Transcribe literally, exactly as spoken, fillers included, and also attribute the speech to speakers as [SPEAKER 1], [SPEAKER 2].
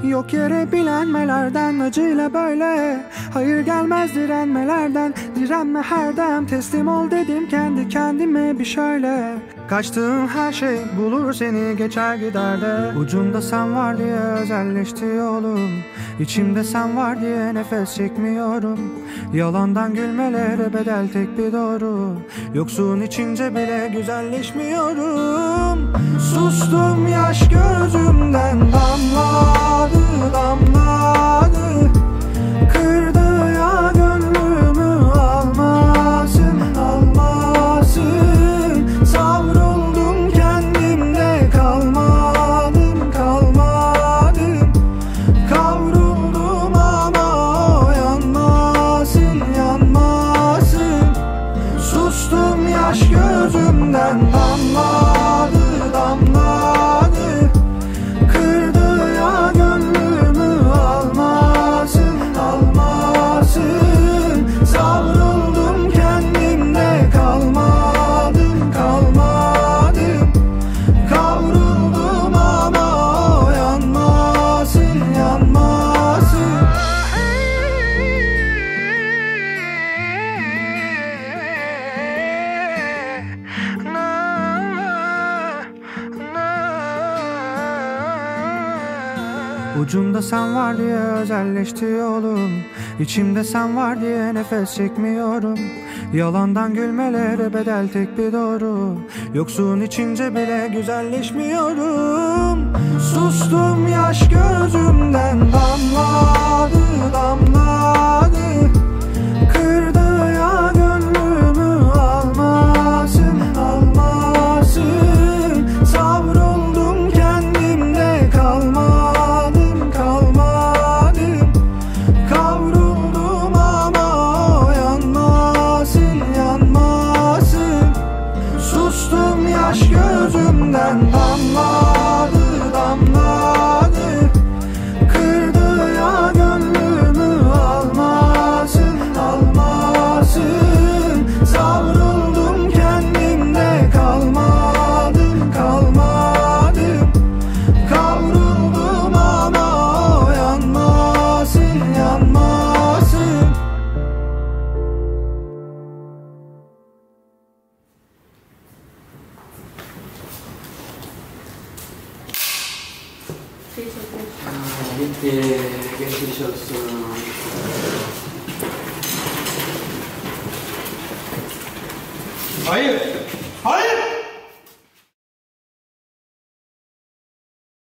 [SPEAKER 1] Yok yere bilenmelerden, acıyla böyle. Hayır gelmez direnmelerden. Direnme her dem, teslim ol dedim kendi kendime bir şöyle. Kaçtığım her şey bulur seni, geçer gider de. Ucunda sen var diye özelleşti yolum. İçimde sen var diye nefes çekmiyorum. Yalandan gülmelere bedel tek bir doğru. Yoksun içince bile güzelleşmiyorum. Sustum, yaş gözümden damladı damladı. Kırdı ya gönlümü, almasın almasın. Savruldum kendimde, kalmadım kalmadım. Kavruldum ama o yanmasın yanmasın. Sustum, yaş gözümden damladı damladı. Kırdı ya gönlümü, almasın almasın. Savruldum kendimde, kalmadım kalmadım. Kavruldum ama o yanmasın yanmasın. Ucunda sen var diye özelleşti yolum. İçimde sen var diye nefes çekmiyorum. Yalandan gülmelere bedel tek bir doğru. Yoksun içince bile güzelleşmiyorum. Sustum, yaş gözümden damladı damladı. Kırdı ya gönlümü, almasın almasın. Savruldum kendimde, kalmadım kalmadım. Kavruldum ama o yanmasın yanmasın. Sustum, yaş gözümden damladı damladı. Kırdı ya gönlümü, almasın almasın. Savruldum kendimde, kalmadım kalmadım. Kavruldum ama o yanmasın yanmasın.
[SPEAKER 2] Bitti. Geçmiş olsun.
[SPEAKER 3] Hayır. Hayır.